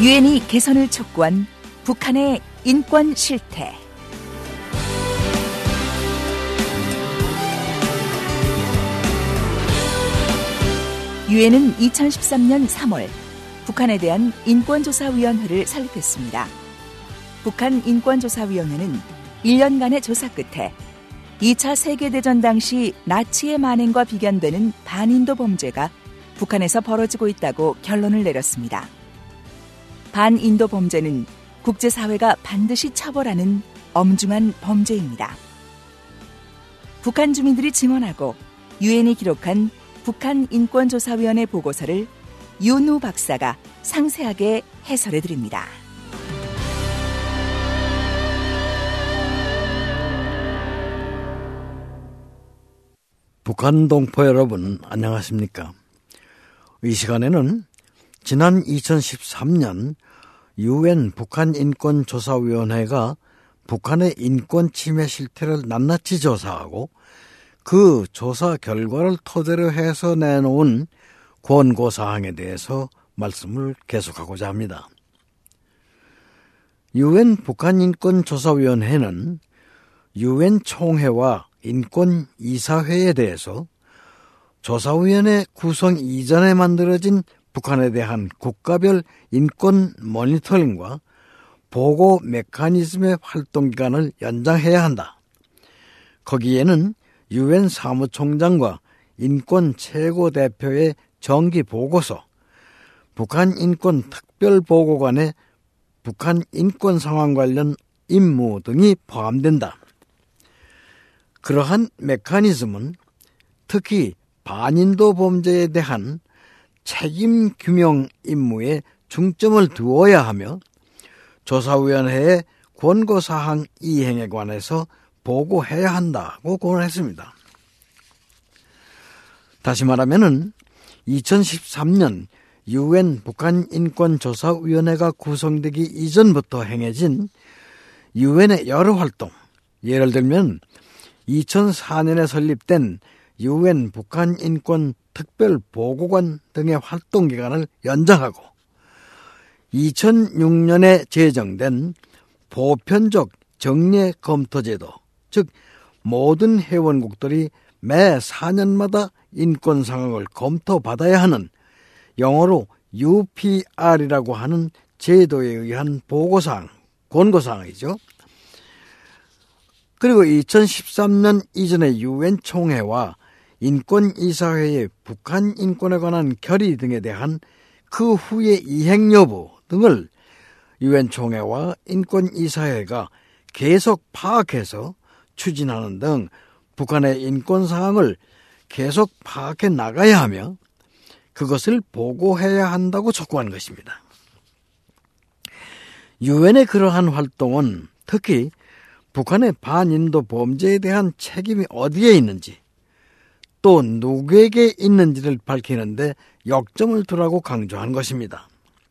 유엔이 개선을 촉구한 북한의 인권 실태. 유엔은 2013년 3월 북한에 대한 인권조사위원회를 설립했습니다. 북한 인권조사위원회는 1년간의 조사 끝에 2차 세계대전 당시 나치의 만행과 비견되는 반인도 범죄가 북한에서 벌어지고 있다고 결론을 내렸습니다. 반인도 범죄는 국제사회가 반드시 처벌하는 엄중한 범죄입니다. 북한 주민들이 증언하고 유엔이 기록한 북한 인권조사위원회 보고서를 윤우 박사가 상세하게 해설해 드립니다. 북한 동포 여러분, 안녕하십니까? 이 시간에는 지난 2013년 유엔 북한인권조사위원회가 북한의 인권 침해 실태를 낱낱이 조사하고 그 조사 결과를 토대로 해서 내놓은 권고사항에 대해서 말씀을 계속하고자 합니다. 유엔 북한인권조사위원회는 유엔 총회와 인권이사회에 대해서 조사위원회 구성 이전에 만들어진 북한에 대한 국가별 인권 모니터링과 보고 메커니즘의 활동기간을 연장해야 한다. 거기에는 유엔 사무총장과 인권 최고대표의 정기 보고서, 북한 인권 특별보고관의 북한 인권 상황 관련 임무 등이 포함된다. 그러한 메커니즘은 특히 반인도 범죄에 대한 책임 규명 임무에 중점을 두어야 하며 조사위원회의 권고사항 이행에 관해서 보고해야 한다고 권했습니다. 다시 말하면은 2013년 유엔 북한인권조사위원회가 구성되기 이전부터 행해진 유엔의 여러 활동, 예를 들면 2004년에 설립된 유엔 북한인권 특별보고관 등의 활동기간을 연장하고 2006년에 제정된 보편적 정례 검토제도, 즉 모든 회원국들이 매 4년마다 인권 상황을 검토받아야 하는 영어로 UPR이라고 하는 제도에 의한 보고사항, 권고사항이죠. 그리고 2013년 이전의 유엔 총회와 인권이사회의 북한 인권에 관한 결의 등에 대한 그 후의 이행 여부 등을 유엔 총회와 인권이사회가 계속 파악해서 추진하는 등 북한의 인권 사항을 계속 파악해 나가야 하며 그것을 보고해야 한다고 촉구한 것입니다. 유엔의 그러한 활동은 특히 북한의 반인도 범죄에 대한 책임이 어디에 있는지 또 누구에게 있는지를 밝히는데 역점을 두라고 강조한 것입니다.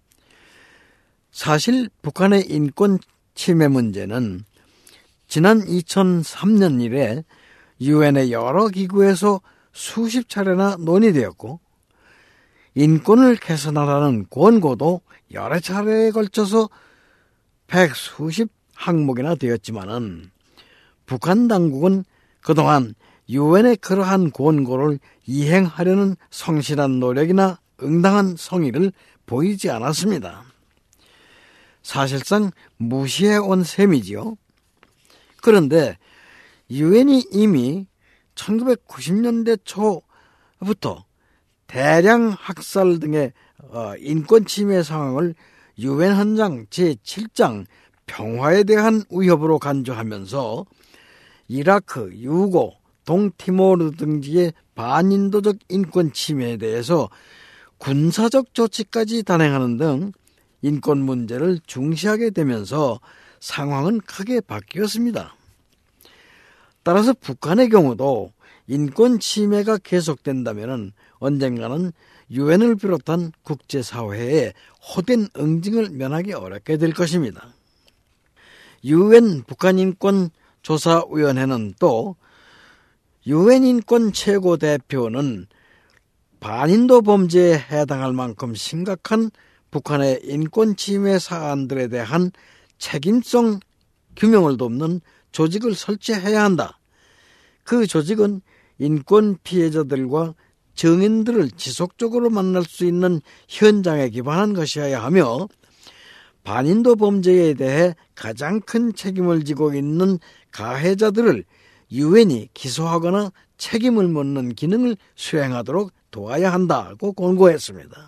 사실 북한의 인권 침해 문제는 지난 2003년 이래 유엔의 여러 기구에서 수십 차례나 논의되었고 인권을 개선하라는 권고도 여러 차례에 걸쳐서 백수십 항목이나 되었지만은 북한 당국은 그동안 유엔의 그러한 권고를 이행하려는 성실한 노력이나 응당한 성의를 보이지 않았습니다. 사실상 무시해온 셈이지요. 그런데 유엔이 이미 1990년대 초부터 대량 학살 등의 인권 침해 상황을 유엔 헌장 제7장 평화에 대한 위협으로 간주하면서 이라크, 유고, 동티모르 등지의 반인도적 인권 침해에 대해서 군사적 조치까지 단행하는 등 인권 문제를 중시하게 되면서 상황은 크게 바뀌었습니다. 따라서 북한의 경우도 인권 침해가 계속된다면 언젠가는 유엔을 비롯한 국제사회에 호된 응징을 면하기 어렵게 될 것입니다. 유엔 북한인권조사위원회는 또 유엔 인권 최고대표는 반인도 범죄에 해당할 만큼 심각한 북한의 인권 침해 사안들에 대한 책임성 규명을 돕는 조직을 설치해야 한다. 그 조직은 인권 피해자들과 증인들을 지속적으로 만날 수 있는 현장에 기반한 것이어야 하며 반인도 범죄에 대해 가장 큰 책임을 지고 있는 가해자들을 유엔이 기소하거나 책임을 묻는 기능을 수행하도록 도와야 한다고 권고했습니다.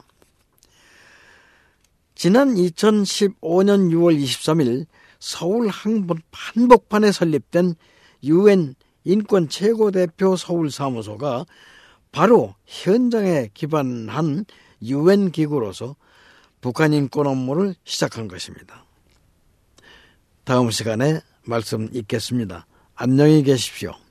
지난 2015년 6월 23일 서울 한복판에 설립된 유엔 인권 최고대표 서울사무소가 바로 현장에 기반한 유엔 기구로서 북한 인권 업무를 시작한 것입니다. 다음 시간에 말씀 있겠습니다. 안녕히 계십시오.